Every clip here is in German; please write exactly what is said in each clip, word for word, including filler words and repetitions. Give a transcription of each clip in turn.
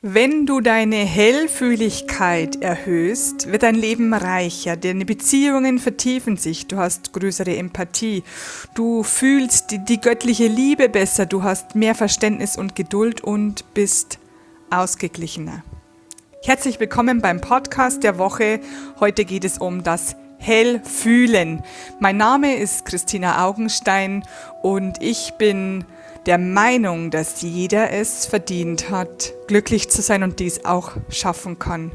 Wenn du deine Hellfühligkeit erhöhst, wird dein Leben reicher, deine Beziehungen vertiefen sich, du hast größere Empathie, du fühlst die, die göttliche Liebe besser, du hast mehr Verständnis und Geduld und bist ausgeglichener. Herzlich willkommen beim Podcast der Woche. Heute geht es um das Hellfühlen. Mein Name ist Christina Augenstein und ich bin der Meinung, dass jeder es verdient hat, glücklich zu sein und dies auch schaffen kann.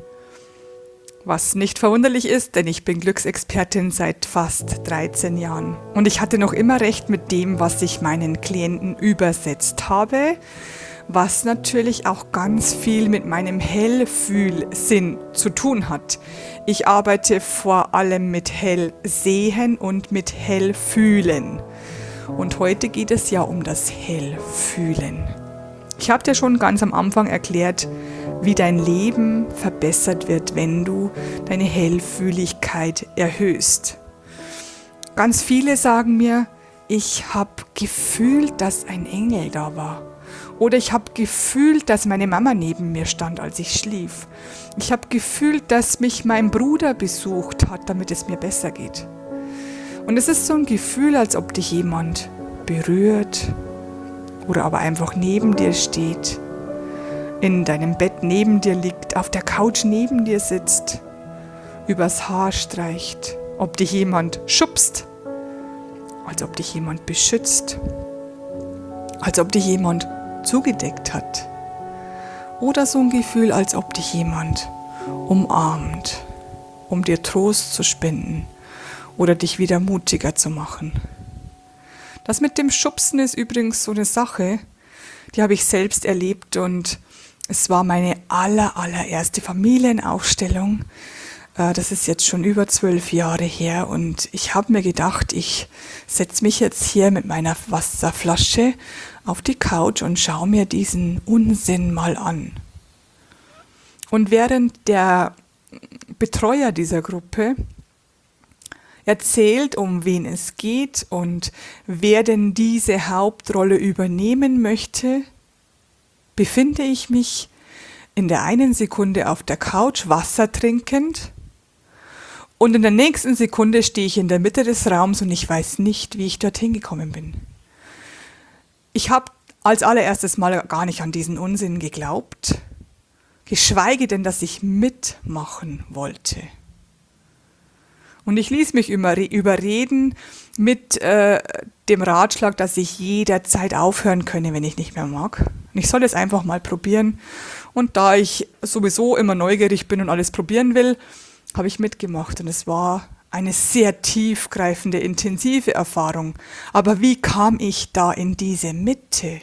Was nicht verwunderlich ist, denn ich bin Glücksexpertin seit fast dreizehn Jahren. Und ich hatte noch immer recht mit dem, was ich meinen Klienten übersetzt habe, was natürlich auch ganz viel mit meinem Hellfühlsinn zu tun hat. Ich arbeite vor allem mit Hellsehen und mit Hellfühlen. Und heute geht es ja um das Hellfühlen. Ich habe dir schon ganz am Anfang erklärt, wie dein Leben verbessert wird, wenn du deine Hellfühligkeit erhöhst. Ganz viele sagen mir, ich habe gefühlt, dass ein Engel da war. Oder ich habe gefühlt, dass meine Mama neben mir stand, als ich schlief. Ich habe gefühlt, dass mich mein Bruder besucht hat, damit es mir besser geht. Und es ist so ein Gefühl, als ob dich jemand berührt oder aber einfach neben dir steht, in deinem Bett neben dir liegt, auf der Couch neben dir sitzt, übers Haar streicht, ob dich jemand schubst, als ob dich jemand beschützt, als ob dich jemand zugedeckt hat. Oder so ein Gefühl, als ob dich jemand umarmt, um dir Trost zu spenden oder dich wieder mutiger zu machen. Das mit dem Schubsen ist übrigens so eine Sache, die habe ich selbst erlebt und es war meine aller, allererste Familienaufstellung. Das ist jetzt schon über zwölf Jahre her und ich habe mir gedacht, ich setze mich jetzt hier mit meiner Wasserflasche auf die Couch und schaue mir diesen Unsinn mal an. Und während der Betreuer dieser Gruppe erzählt, um wen es geht und wer denn diese Hauptrolle übernehmen möchte, befinde ich mich in der einen Sekunde auf der Couch Wasser trinkend und in der nächsten Sekunde stehe ich in der Mitte des Raums und ich weiß nicht, wie ich dorthin gekommen bin. Ich habe als allererstes mal gar nicht an diesen Unsinn geglaubt, geschweige denn, dass ich mitmachen wollte. Und ich ließ mich überreden mit äh, dem Ratschlag, dass ich jederzeit aufhören könne, wenn ich nicht mehr mag. Und ich soll es einfach mal probieren. Und da ich sowieso immer neugierig bin und alles probieren will, habe ich mitgemacht. Und es war eine sehr tiefgreifende, intensive Erfahrung. Aber wie kam ich da in diese Mitte?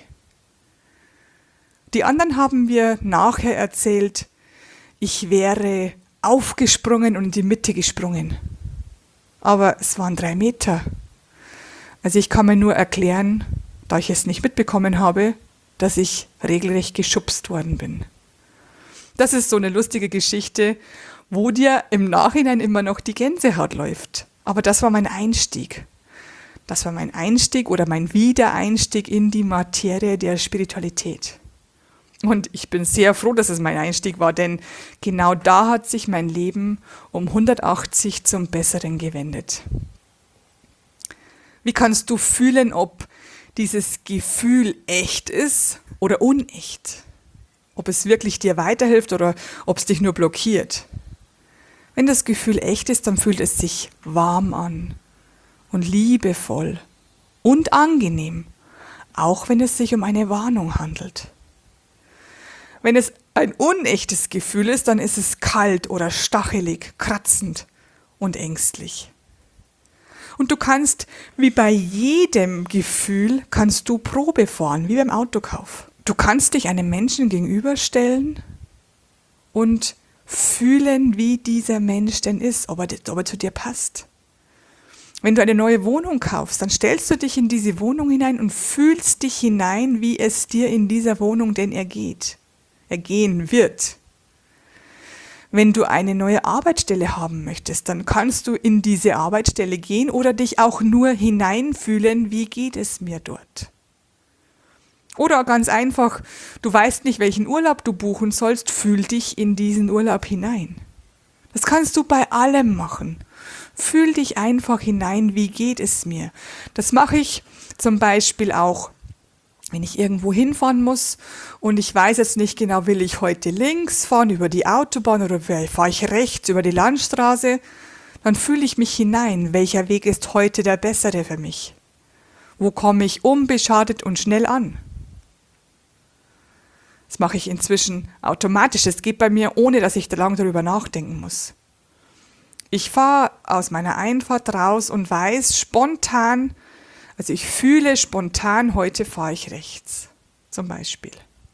Die anderen haben mir nachher erzählt, ich wäre aufgesprungen und in die Mitte gesprungen. Aber es waren drei Meter. Also ich kann mir nur erklären, da ich es nicht mitbekommen habe, dass ich regelrecht geschubst worden bin. Das ist so eine lustige Geschichte, wo dir im Nachhinein immer noch die Gänsehaut läuft. Aber das war mein Einstieg. Das war mein Einstieg oder mein Wiedereinstieg in die Materie der Spiritualität. Und ich bin sehr froh, dass es mein Einstieg war, denn genau da hat sich mein Leben um hundertachtzig zum Besseren gewendet. Wie kannst du fühlen, ob dieses Gefühl echt ist oder unecht? Ob es wirklich dir weiterhilft oder ob es dich nur blockiert? Wenn das Gefühl echt ist, dann fühlt es sich warm an und liebevoll und angenehm, auch wenn es sich um eine Warnung handelt. Wenn es ein unechtes Gefühl ist, dann ist es kalt oder stachelig, kratzend und ängstlich. Und du kannst, wie bei jedem Gefühl, kannst du Probe fahren, wie beim Autokauf. Du kannst dich einem Menschen gegenüberstellen und fühlen, wie dieser Mensch denn ist, ob er, ob er zu dir passt. Wenn du eine neue Wohnung kaufst, dann stellst du dich in diese Wohnung hinein und fühlst dich hinein, wie es dir in dieser Wohnung denn ergeht. ergehen wird. Wenn du eine neue Arbeitsstelle haben möchtest, dann kannst du in diese Arbeitsstelle gehen oder dich auch nur hineinfühlen, wie geht es mir dort. Oder ganz einfach, du weißt nicht, welchen Urlaub du buchen sollst, fühl dich in diesen Urlaub hinein. Das kannst du bei allem machen. Fühl dich einfach hinein, wie geht es mir. Das mache ich zum Beispiel auch, wenn ich irgendwo hinfahren muss und ich weiß jetzt nicht genau, will ich heute links fahren über die Autobahn oder fahre ich rechts über die Landstraße, dann fühle ich mich hinein, welcher Weg ist heute der bessere für mich. Wo komme ich unbeschadet und schnell an? Das mache ich inzwischen automatisch. Das geht bei mir, ohne dass ich da lange darüber nachdenken muss. Ich fahre aus meiner Einfahrt raus und weiß spontan, also ich fühle spontan, heute fahre ich rechts, zum Beispiel.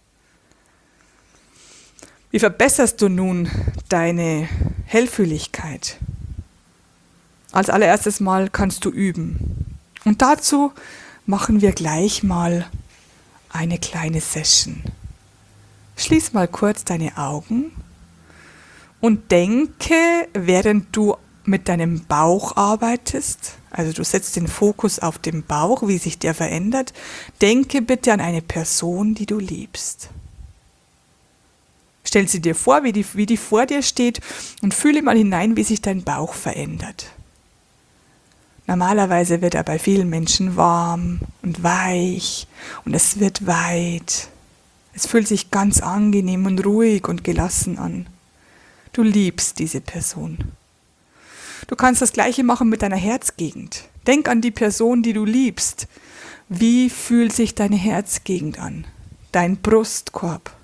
Wie verbesserst du nun deine Hellfühligkeit? Als allererstes Mal kannst du üben. Und dazu machen wir gleich mal eine kleine Session. Schließ mal kurz deine Augen und denke, während du mit deinem Bauch arbeitest, also du setzt den Fokus auf den Bauch, wie sich der verändert, denke bitte an eine Person, die du liebst. Stell sie dir vor, wie die, wie die vor dir steht und fühle mal hinein, wie sich dein Bauch verändert. Normalerweise wird er bei vielen Menschen warm und weich und es wird weit. Es fühlt sich ganz angenehm und ruhig und gelassen an. Du liebst diese Person. Du kannst das Gleiche machen mit deiner Herzgegend. Denk an die Person, die du liebst. Wie fühlt sich deine Herzgegend an? Dein Brustkorb.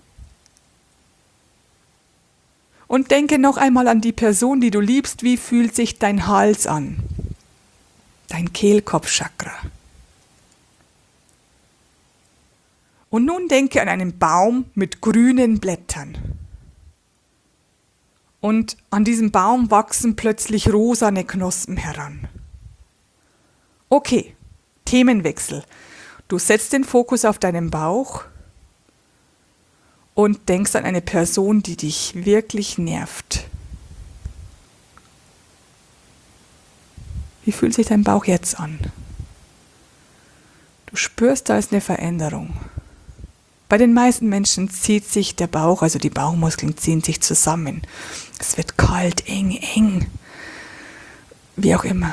Und denke noch einmal an die Person, die du liebst. Wie fühlt sich dein Hals an? Dein Kehlkopfchakra. Und nun denke an einen Baum mit grünen Blättern. Und an diesem Baum wachsen plötzlich rosane Knospen heran. Okay, Themenwechsel. Du setzt den Fokus auf deinen Bauch und denkst an eine Person, die dich wirklich nervt. Wie fühlt sich dein Bauch jetzt an? Du spürst, da ist eine Veränderung. Bei den meisten Menschen zieht sich der Bauch, also die Bauchmuskeln ziehen sich zusammen. Es wird kalt, eng, eng, wie auch immer.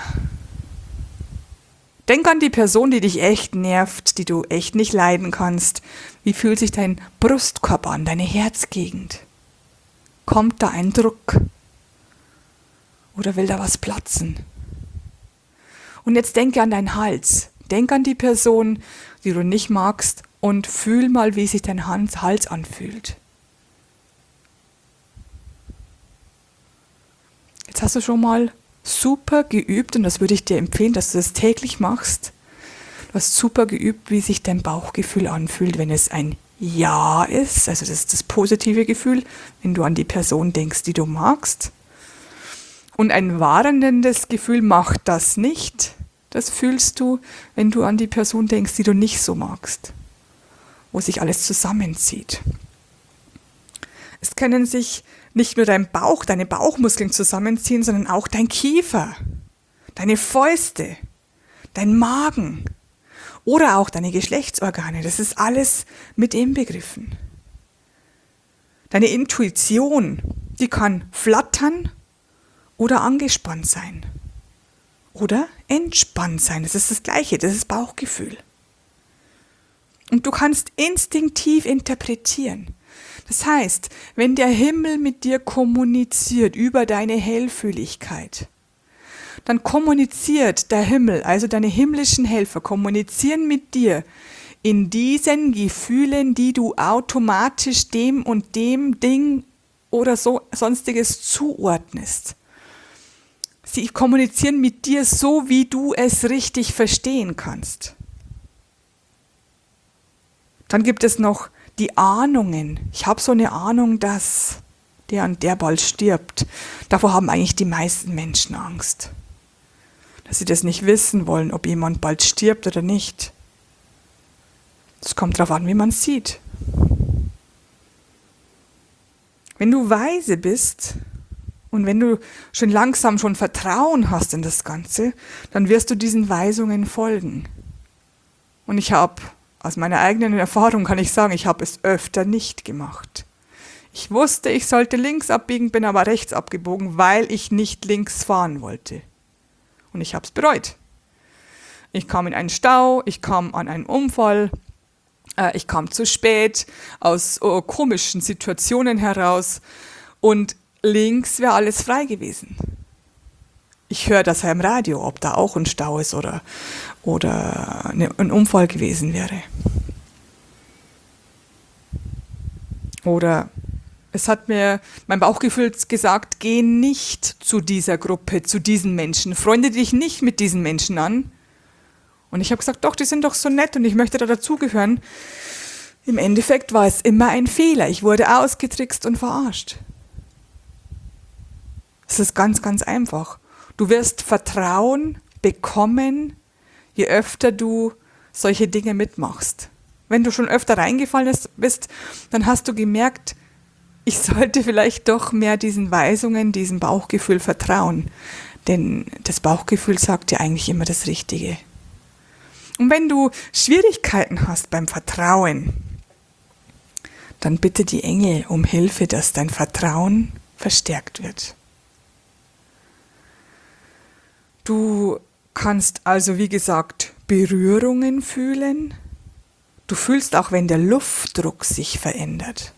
Denk an die Person, die dich echt nervt, die du echt nicht leiden kannst. Wie fühlt sich dein Brustkorb an, deine Herzgegend? Kommt da ein Druck? Oder will da was platzen? Und jetzt denke an deinen Hals. Denk an die Person, die du nicht magst, und fühl mal, wie sich dein Hals anfühlt. Jetzt hast du schon mal super geübt, und das würde ich dir empfehlen, dass du das täglich machst. Du hast super geübt, wie sich dein Bauchgefühl anfühlt, wenn es ein Ja ist, also das ist das positive Gefühl, wenn du an die Person denkst, die du magst. Und ein warnendes Gefühl macht das nicht. Das fühlst du, wenn du an die Person denkst, die du nicht so magst, wo sich alles zusammenzieht. Es können sich nicht nur dein Bauch, deine Bauchmuskeln zusammenziehen, sondern auch dein Kiefer, deine Fäuste, dein Magen oder auch deine Geschlechtsorgane. Das ist alles mit inbegriffen. Deine Intuition, die kann flattern oder angespannt sein. Oder entspannt sein. Das ist das Gleiche, das ist Bauchgefühl. Und du kannst instinktiv interpretieren. Das heißt, wenn der Himmel mit dir kommuniziert über deine Hellfühligkeit, dann kommuniziert der Himmel, also deine himmlischen Helfer, kommunizieren mit dir in diesen Gefühlen, die du automatisch dem und dem Ding oder so sonstiges zuordnest. Sie kommunizieren mit dir so, wie du es richtig verstehen kannst. Dann gibt es noch die Ahnungen. Ich habe so eine Ahnung, dass der und der bald stirbt. Davor haben eigentlich die meisten Menschen Angst. Dass sie das nicht wissen wollen, ob jemand bald stirbt oder nicht. Es kommt darauf an, wie man es sieht. Wenn du weise bist und wenn du schon langsam schon Vertrauen hast in das Ganze, dann wirst du diesen Weisungen folgen. Und ich habe Aus meiner eigenen Erfahrung kann ich sagen, ich habe es öfter nicht gemacht. Ich wusste, ich sollte links abbiegen, bin aber rechts abgebogen, weil ich nicht links fahren wollte. Und ich habe es bereut. Ich kam in einen Stau, ich kam an einen Unfall, äh, ich kam zu spät, aus oh, komischen Situationen heraus und links wäre alles frei gewesen. Ich höre das ja im Radio, ob da auch ein Stau ist oder, oder eine, ein Unfall gewesen wäre. Oder es hat mir mein Bauchgefühl gesagt, geh nicht zu dieser Gruppe, zu diesen Menschen, freunde dich nicht mit diesen Menschen an. Und ich habe gesagt, doch, die sind doch so nett und ich möchte da dazugehören. Im Endeffekt war es immer ein Fehler. Ich wurde ausgetrickst und verarscht. Es ist ganz, ganz einfach. Du wirst Vertrauen bekommen, je öfter du solche Dinge mitmachst. Wenn du schon öfter reingefallen bist, dann hast du gemerkt, ich sollte vielleicht doch mehr diesen Weisungen, diesem Bauchgefühl vertrauen. Denn das Bauchgefühl sagt dir eigentlich immer das Richtige. Und wenn du Schwierigkeiten hast beim Vertrauen, dann bitte die Engel um Hilfe, dass dein Vertrauen verstärkt wird. Du kannst also, wie gesagt, Berührungen fühlen. Du fühlst auch, wenn der Luftdruck sich verändert.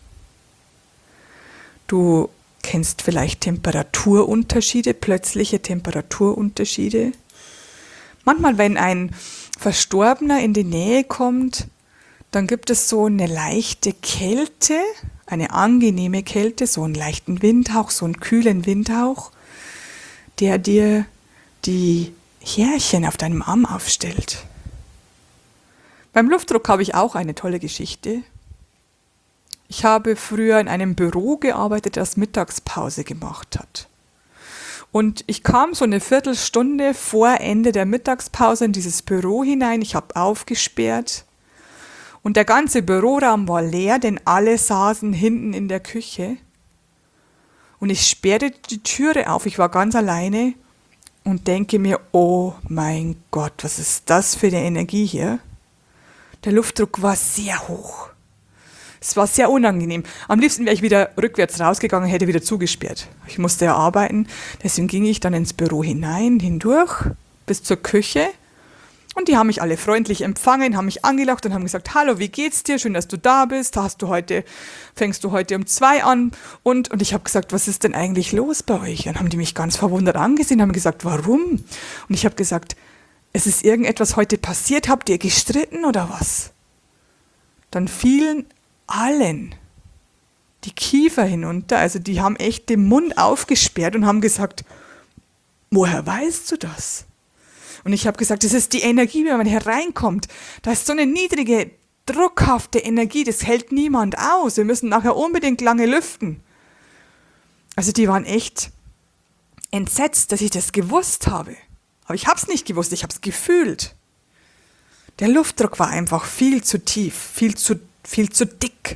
Du kennst vielleicht Temperaturunterschiede, plötzliche Temperaturunterschiede. Manchmal, wenn ein Verstorbener in die Nähe kommt, dann gibt es so eine leichte Kälte, eine angenehme Kälte, so einen leichten Windhauch, so einen kühlen Windhauch, der dir die Härchen auf deinem Arm aufstellt. Beim Luftdruck habe ich auch eine tolle Geschichte. Ich habe früher in einem Büro gearbeitet, das Mittagspause gemacht hat. Und ich kam so eine Viertelstunde vor Ende der Mittagspause in dieses Büro hinein. Ich habe aufgesperrt und der ganze Büroraum war leer, denn alle saßen hinten in der Küche. Und ich sperrte die Türe auf, ich war ganz alleine und denke mir, oh mein Gott, was ist das für eine Energie hier? Der Luftdruck war sehr hoch. Es war sehr unangenehm. Am liebsten wäre ich wieder rückwärts rausgegangen, hätte wieder zugesperrt. Ich musste ja arbeiten, deswegen ging ich dann ins Büro hinein, hindurch, bis zur Küche. Und die haben mich alle freundlich empfangen, haben mich angelacht und haben gesagt, hallo, wie geht's dir? Schön, dass du da bist. Hast du heute, fängst du heute um zwei an? Und, und ich habe gesagt, was ist denn eigentlich los bei euch? Und dann haben die mich ganz verwundert angesehen, haben gesagt, warum? Und ich habe gesagt, es ist irgendetwas heute passiert, habt ihr gestritten oder was? Dann fielen allen die Kiefer hinunter, also die haben echt den Mund aufgesperrt und haben gesagt, woher weißt du das? Und ich habe gesagt, das ist die Energie, wenn man hereinkommt. Da ist so eine niedrige, druckhafte Energie, das hält niemand aus. Wir müssen nachher unbedingt lange lüften. Also die waren echt entsetzt, dass ich das gewusst habe. Aber ich habe es nicht gewusst, ich habe es gefühlt. Der Luftdruck war einfach viel zu tief, viel zu, viel zu dick.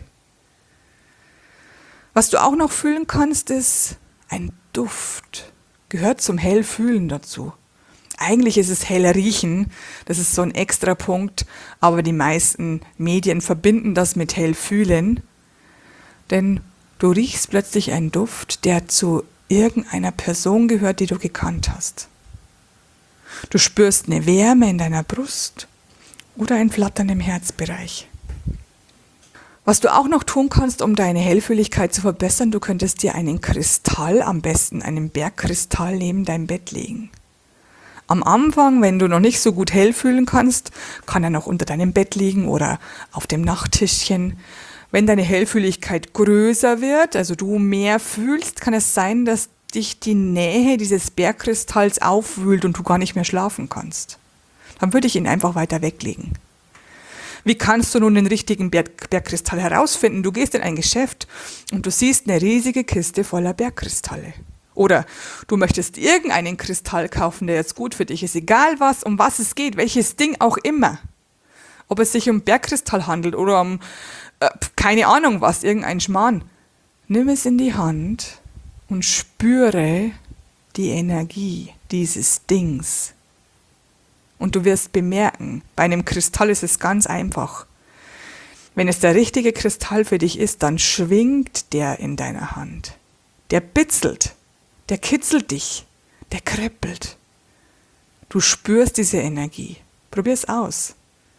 Was du auch noch fühlen kannst, ist ein Duft. Gehört zum Hellfühlen dazu. Eigentlich ist es hell riechen, das ist so ein extra Punkt, aber die meisten Medien verbinden das mit hell fühlen, denn du riechst plötzlich einen Duft, der zu irgendeiner Person gehört, die du gekannt hast. Du spürst eine Wärme in deiner Brust oder ein Flattern im Herzbereich. Was du auch noch tun kannst, um deine Hellfühligkeit zu verbessern, du könntest dir einen Kristall, am besten einen Bergkristall, neben dein Bett legen. Am Anfang, wenn du noch nicht so gut hell fühlen kannst, kann er noch unter deinem Bett liegen oder auf dem Nachttischchen. Wenn deine Hellfühligkeit größer wird, also du mehr fühlst, kann es sein, dass dich die Nähe dieses Bergkristalls aufwühlt und du gar nicht mehr schlafen kannst. Dann würde ich ihn einfach weiter weglegen. Wie kannst du nun den richtigen Berg- Bergkristall herausfinden? Du gehst in ein Geschäft und du siehst eine riesige Kiste voller Bergkristalle. Oder du möchtest irgendeinen Kristall kaufen, der jetzt gut für dich ist, egal was, um was es geht, welches Ding auch immer. Ob es sich um Bergkristall handelt oder um, äh, keine Ahnung was, irgendein Schmarrn. Nimm es in die Hand und spüre die Energie dieses Dings. Und du wirst bemerken, bei einem Kristall ist es ganz einfach. Wenn es der richtige Kristall für dich ist, dann schwingt der in deiner Hand. Der bitzelt, der kitzelt dich, der kribbelt. Du spürst diese Energie. Probier es aus.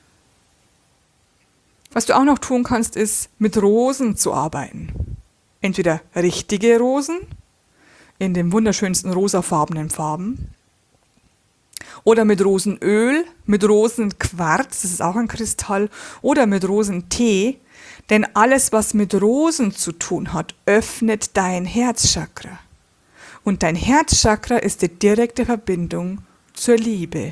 Was du auch noch tun kannst, ist, mit Rosen zu arbeiten. Entweder richtige Rosen in den wunderschönsten rosafarbenen Farben oder mit Rosenöl, mit Rosenquarz, das ist auch ein Kristall, oder mit Rosentee, denn alles, was mit Rosen zu tun hat, öffnet dein Herzchakra. Und dein Herzchakra ist die direkte Verbindung zur Liebe.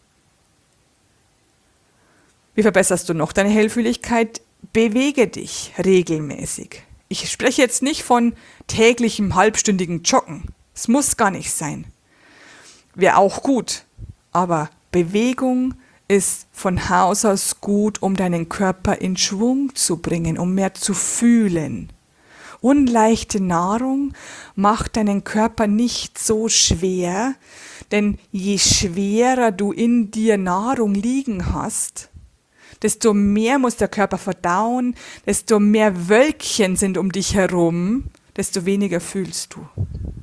Wie verbesserst du noch deine Hellfühligkeit? Bewege dich regelmäßig. Ich spreche jetzt nicht von täglichem halbstündigen Joggen. Es muss gar nicht sein. Wäre auch gut. Aber Bewegung ist von Haus aus gut, um deinen Körper in Schwung zu bringen, um mehr zu fühlen. Unleichte Nahrung macht deinen Körper nicht so schwer, denn je schwerer du in dir Nahrung liegen hast, desto mehr muss der Körper verdauen, desto mehr Wölkchen sind um dich herum, desto weniger fühlst du.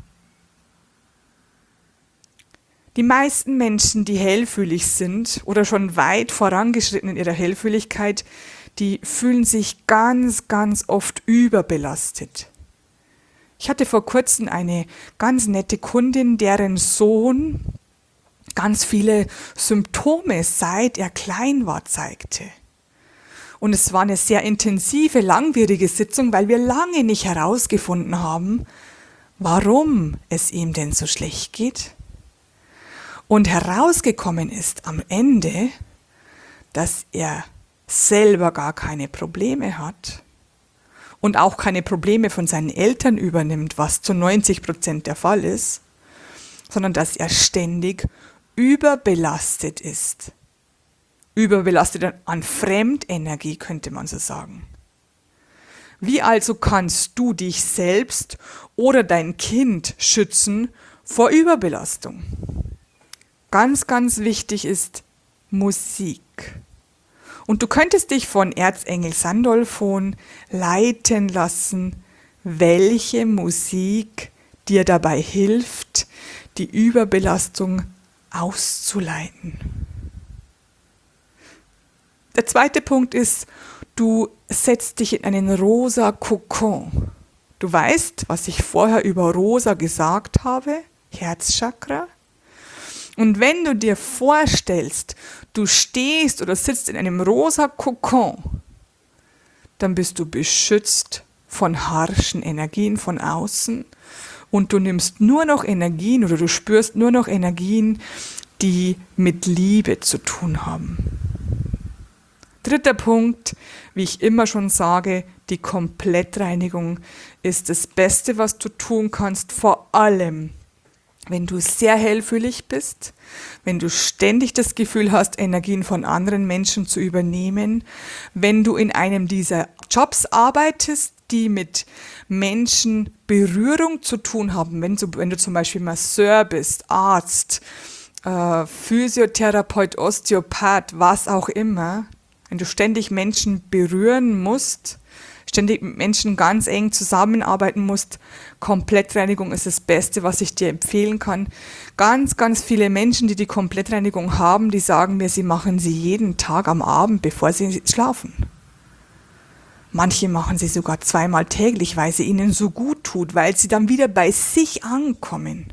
Die meisten Menschen, die hellfühlig sind oder schon weit vorangeschritten in ihrer Hellfühligkeit, die fühlen sich ganz, ganz oft überbelastet. Ich hatte vor kurzem eine ganz nette Kundin, deren Sohn ganz viele Symptome, seit er klein war, zeigte. Und es war eine sehr intensive, langwierige Sitzung, weil wir lange nicht herausgefunden haben, warum es ihm denn so schlecht geht. Und herausgekommen ist am Ende, dass er selber gar keine Probleme hat und auch keine Probleme von seinen Eltern übernimmt, was zu neunzig Prozent der Fall ist, sondern dass er ständig überbelastet ist. Überbelastet an Fremdenergie, könnte man so sagen. Wie also kannst du dich selbst oder dein Kind schützen vor Überbelastung? Ganz, ganz wichtig ist Musik. Und du könntest dich von Erzengel Sandalphon leiten lassen, welche Musik dir dabei hilft, die Überbelastung auszuleiten. Der zweite Punkt ist, du setzt dich in einen rosa Kokon. Du weißt, was ich vorher über rosa gesagt habe, Herzchakra. Und wenn du dir vorstellst, du stehst oder sitzt in einem rosa Kokon, dann bist du beschützt von harschen Energien von außen und du nimmst nur noch Energien oder du spürst nur noch Energien, die mit Liebe zu tun haben. Dritter Punkt, wie ich immer schon sage, die Komplettreinigung ist das Beste, was du tun kannst, vor allem wenn du sehr hellfühlig bist, wenn du ständig das Gefühl hast, Energien von anderen Menschen zu übernehmen, wenn du in einem dieser Jobs arbeitest, die mit Menschen Berührung zu tun haben, wenn du, wenn du zum Beispiel Masseur bist, Arzt, äh, Physiotherapeut, Osteopath, was auch immer, wenn du ständig Menschen berühren musst, ständig mit Menschen ganz eng zusammenarbeiten musst, Komplettreinigung ist das Beste, was ich dir empfehlen kann. Ganz, ganz viele Menschen, die die Komplettreinigung haben, die sagen mir, sie machen sie jeden Tag am Abend, bevor sie schlafen. Manche machen sie sogar zweimal täglich, weil sie ihnen so gut tut, weil sie dann wieder bei sich ankommen.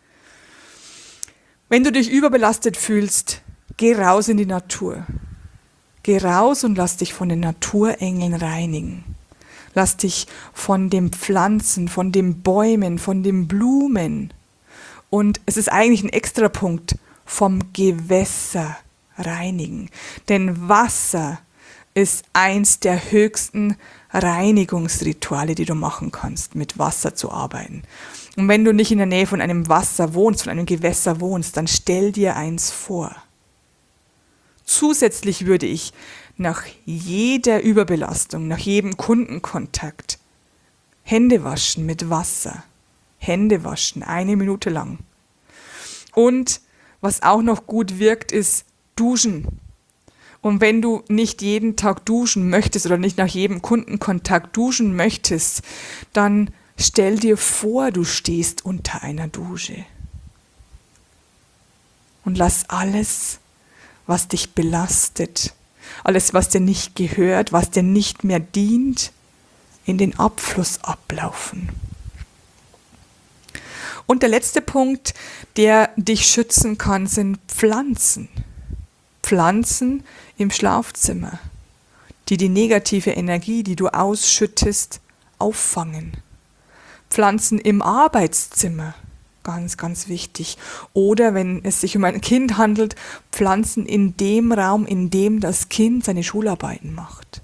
Wenn du dich überbelastet fühlst, geh raus in die Natur. Geh raus und lass dich von den Naturengeln reinigen. Lass dich von den Pflanzen, von den Bäumen, von den Blumen und es ist eigentlich ein Extrapunkt vom Gewässer reinigen. Denn Wasser ist eins der höchsten Reinigungsrituale, die du machen kannst, mit Wasser zu arbeiten. Und wenn du nicht in der Nähe von einem Wasser wohnst, von einem Gewässer wohnst, dann stell dir eins vor. Zusätzlich würde ich nach jeder Überbelastung, nach jedem Kundenkontakt Hände waschen mit Wasser. Hände waschen, eine Minute lang. Und was auch noch gut wirkt, ist duschen. Und wenn du nicht jeden Tag duschen möchtest oder nicht nach jedem Kundenkontakt duschen möchtest, dann stell dir vor, du stehst unter einer Dusche. Und lass alles, was dich belastet, alles, was dir nicht gehört, was dir nicht mehr dient, in den Abfluss ablaufen. Und der letzte Punkt, der dich schützen kann, sind Pflanzen. Pflanzen im Schlafzimmer, die die negative Energie, die du ausschüttest, auffangen. Pflanzen im Arbeitszimmer, ganz, ganz wichtig. Oder wenn es sich um ein Kind handelt, Pflanzen in dem Raum, in dem das Kind seine Schularbeiten macht.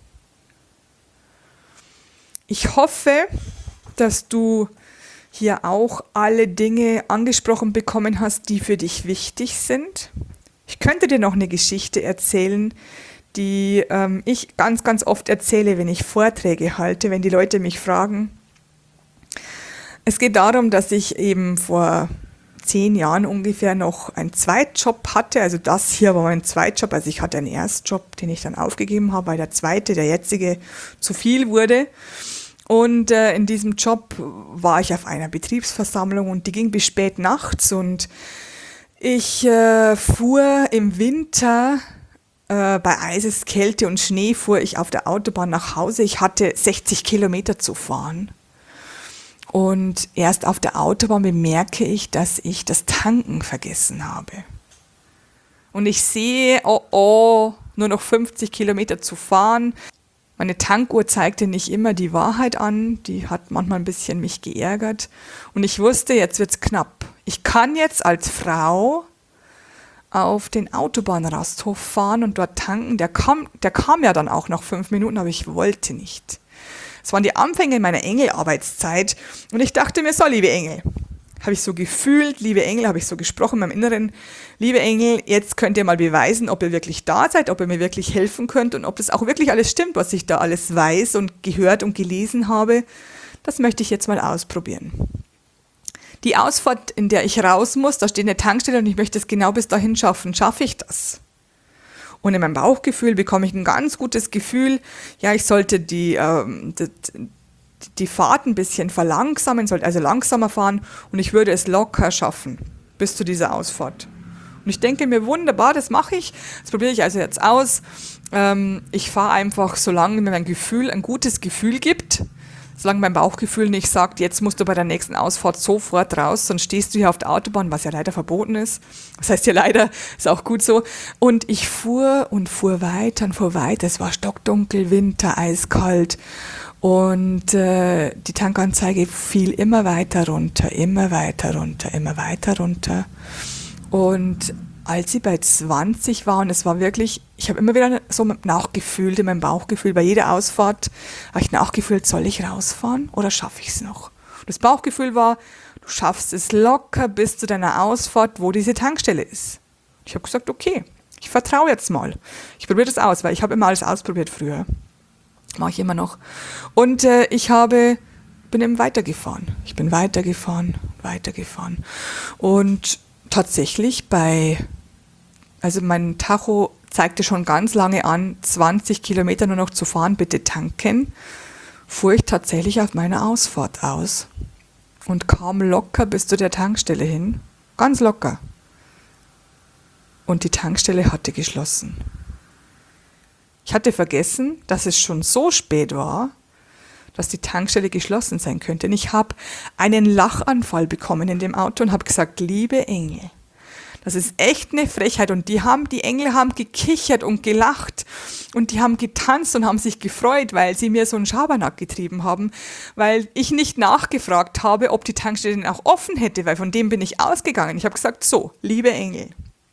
Ich hoffe, dass du hier auch alle Dinge angesprochen bekommen hast, die für dich wichtig sind. Ich könnte dir noch eine Geschichte erzählen, die ähm, ich ganz, ganz oft erzähle, wenn ich Vorträge halte, wenn die Leute mich fragen. Es geht darum, dass ich eben vor zehn Jahren ungefähr noch einen Zweitjob hatte. Also das hier war mein Zweitjob. Also ich hatte einen Erstjob, den ich dann aufgegeben habe, weil der zweite, der jetzige, zu viel wurde. Und äh, in diesem Job war ich auf einer Betriebsversammlung und die ging bis spät nachts und ich äh, fuhr im Winter, äh, bei Eiseskälte und Schnee fuhr ich auf der Autobahn nach Hause. Ich hatte sechzig Kilometer zu fahren. Und erst auf der Autobahn bemerke ich, dass ich das Tanken vergessen habe. Und ich sehe, oh oh, nur noch fünfzig Kilometer zu fahren. Meine Tankuhr zeigte nicht immer die Wahrheit an, die hat manchmal ein bisschen mich geärgert. Und ich wusste, jetzt wird's knapp. Ich kann jetzt als Frau auf den Autobahnrasthof fahren und dort tanken. Der kam, der kam ja dann auch nach fünf Minuten, aber ich wollte nicht. Es waren die Anfänge meiner Engelarbeitszeit und ich dachte mir, so, liebe Engel, habe ich so gefühlt, liebe Engel, habe ich so gesprochen in meinem Inneren, liebe Engel, jetzt könnt ihr mal beweisen, ob ihr wirklich da seid, ob ihr mir wirklich helfen könnt und ob das auch wirklich alles stimmt, was ich da alles weiß und gehört und gelesen habe. Das möchte ich jetzt mal ausprobieren. Die Ausfahrt, in der ich raus muss, da steht eine Tankstelle und ich möchte es genau bis dahin schaffen. Schaffe ich das? Und in meinem Bauchgefühl bekomme ich ein ganz gutes Gefühl, ja, ich sollte die, ähm, die, die Fahrt ein bisschen verlangsamen, sollte also langsamer fahren und ich würde es locker schaffen bis zu dieser Ausfahrt. Und ich denke mir, wunderbar, das mache ich, das probiere ich also jetzt aus. Ähm, ich fahre einfach, solange mir mein Gefühl ein gutes Gefühl gibt, solange mein Bauchgefühl nicht sagt, jetzt musst du bei der nächsten Ausfahrt sofort raus, sonst stehst du hier auf der Autobahn, was ja leider verboten ist. Das heißt ja leider, ist auch gut so. Und ich fuhr und fuhr weiter und fuhr weiter. Es war stockdunkel, Winter, eiskalt. Und äh, die Tankanzeige fiel immer weiter runter, immer weiter runter, immer weiter runter. Und als sie bei zwanzig war, und es war wirklich, ich habe immer wieder so nachgefühlt, in meinem Bauchgefühl, bei jeder Ausfahrt habe ich nachgefühlt, soll ich rausfahren oder schaffe ich es noch? Und das Bauchgefühl war, du schaffst es locker bis zu deiner Ausfahrt, wo diese Tankstelle ist. Ich habe gesagt, okay, ich vertraue jetzt mal. Ich probiere das aus, weil ich habe immer alles ausprobiert früher. Mache ich immer noch. Und äh, ich habe, bin eben weitergefahren. Ich bin weitergefahren, weitergefahren. Und tatsächlich bei, also mein Tacho zeigte schon ganz lange an, zwanzig Kilometer nur noch zu fahren, bitte tanken, fuhr ich tatsächlich auf meiner Ausfahrt aus und kam locker bis zu der Tankstelle hin, ganz locker. Und die Tankstelle hatte geschlossen. Ich hatte vergessen, dass es schon so spät war, dass die Tankstelle geschlossen sein könnte. Und ich habe einen Lachanfall bekommen in dem Auto und habe gesagt, liebe Engel, das ist echt eine Frechheit. Und die haben, die Engel haben gekichert und gelacht und die haben getanzt und haben sich gefreut, weil sie mir so einen Schabernack getrieben haben, weil ich nicht nachgefragt habe, ob die Tankstelle denn auch offen hätte, weil von dem bin ich ausgegangen. Ich habe gesagt, so, liebe Engel,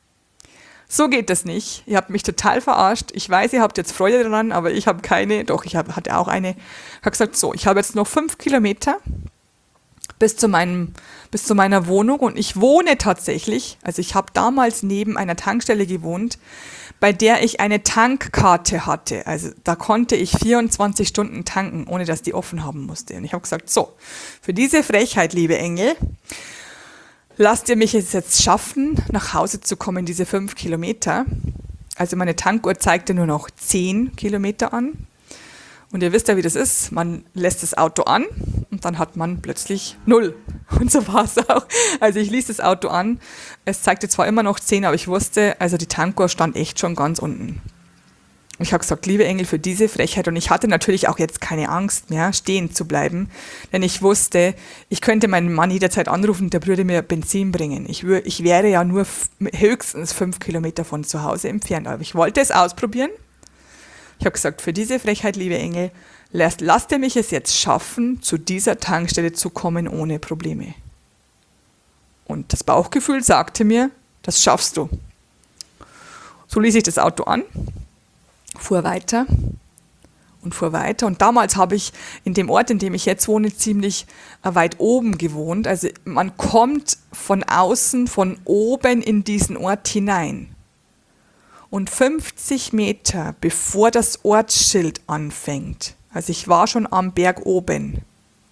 so geht das nicht. Ihr habt mich total verarscht. Ich weiß, ihr habt jetzt Freude daran, aber ich habe keine. Doch, ich hab, hatte auch eine. Ich habe gesagt, so, ich habe jetzt noch fünf Kilometer bis zu meinem, bis zu meiner Wohnung und ich wohne tatsächlich, also ich habe damals neben einer Tankstelle gewohnt, bei der ich eine Tankkarte hatte. Also da konnte ich vierundzwanzig Stunden tanken, ohne dass die offen haben musste. Und ich habe gesagt, so, für diese Frechheit, liebe Engel, lasst ihr mich es jetzt schaffen, nach Hause zu kommen, diese fünf Kilometer. Also meine Tankuhr zeigte nur noch zehn Kilometer an. Und ihr wisst ja, wie das ist. Man lässt das Auto an und dann hat man plötzlich null. Und so war es auch. Also ich ließ das Auto an. Es zeigte zwar immer noch zehn, aber ich wusste, also die Tankuhr stand echt schon ganz unten. Ich habe gesagt, liebe Engel, für diese Frechheit. Und ich hatte natürlich auch jetzt keine Angst mehr, stehen zu bleiben. Denn ich wusste, ich könnte meinen Mann jederzeit anrufen, der würde mir Benzin bringen. Ich, wür, ich wäre ja nur f- höchstens fünf Kilometer von zu Hause entfernt. Aber ich wollte es ausprobieren. Ich habe gesagt, für diese Frechheit, liebe Engel, lasst, lasst ihr mich es jetzt schaffen, zu dieser Tankstelle zu kommen ohne Probleme. Und das Bauchgefühl sagte mir, das schaffst du. So ließ ich das Auto an, fuhr weiter und fuhr weiter. Und damals habe ich in dem Ort, in dem ich jetzt wohne, ziemlich weit oben gewohnt. Also man kommt von außen, von oben in diesen Ort hinein. Und fünfzig Meter bevor das Ortsschild anfängt, also ich war schon am Berg oben,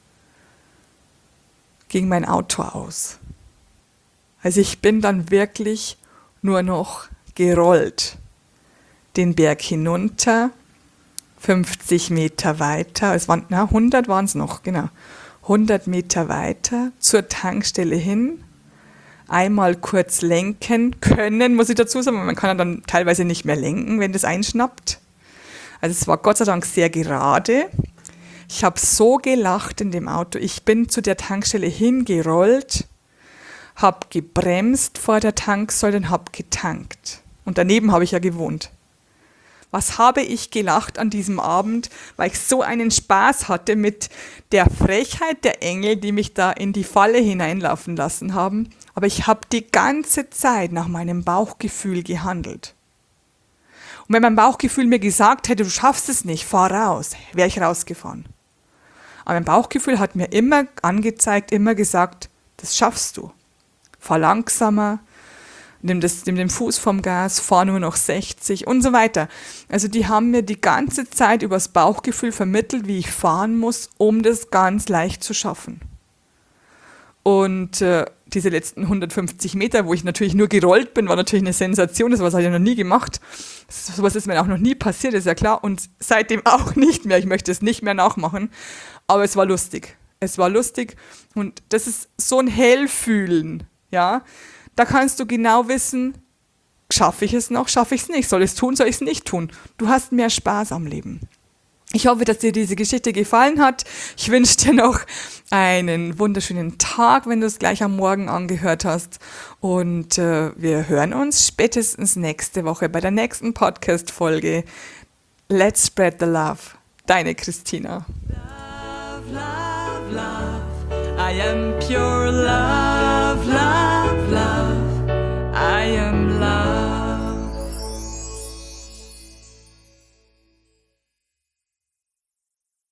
ging mein Auto aus. Also ich bin dann wirklich nur noch gerollt, den Berg hinunter, fünfzig Meter weiter, es waren, na, hundert waren es noch, genau, hundert Meter weiter zur Tankstelle hin. Einmal kurz lenken können, muss ich dazu sagen, man kann ja dann teilweise nicht mehr lenken, wenn das einschnappt. Also es war Gott sei Dank sehr gerade. Ich habe so gelacht in dem Auto. Ich bin zu der Tankstelle hingerollt, habe gebremst vor der Tanksäule und habe getankt. Und daneben habe ich ja gewohnt. Was habe ich gelacht an diesem Abend, weil ich so einen Spaß hatte mit der Frechheit der Engel, die mich da in die Falle hineinlaufen lassen haben. Aber ich habe die ganze Zeit nach meinem Bauchgefühl gehandelt. Und wenn mein Bauchgefühl mir gesagt hätte, du schaffst es nicht, fahr raus, wäre ich rausgefahren. Aber mein Bauchgefühl hat mir immer angezeigt, immer gesagt, das schaffst du. Fahr langsamer, nimm, das, nimm den Fuß vom Gas, fahr nur noch sechzig und so weiter. Also die haben mir die ganze Zeit übers Bauchgefühl vermittelt, wie ich fahren muss, um das ganz leicht zu schaffen. Und äh, diese letzten hundertfünfzig Meter, wo ich natürlich nur gerollt bin, war natürlich eine Sensation. Das habe ich noch nie gemacht. So was ist mir auch noch nie passiert, ist ja klar. Und seitdem auch nicht mehr. Ich möchte es nicht mehr nachmachen. Aber es war lustig. Es war lustig. Und das ist so ein Hellfühlen. Ja? Da kannst du genau wissen, schaffe ich es noch, schaffe ich es nicht. Soll ich es tun, soll ich es nicht tun? Du hast mehr Spaß am Leben. Ich hoffe, dass dir diese Geschichte gefallen hat. Ich wünsche dir noch einen wunderschönen Tag, wenn du es gleich am Morgen angehört hast. Und äh, wir hören uns spätestens nächste Woche bei der nächsten Podcast-Folge. Let's spread the love. Deine Christina. Love, love, love. I am pure love.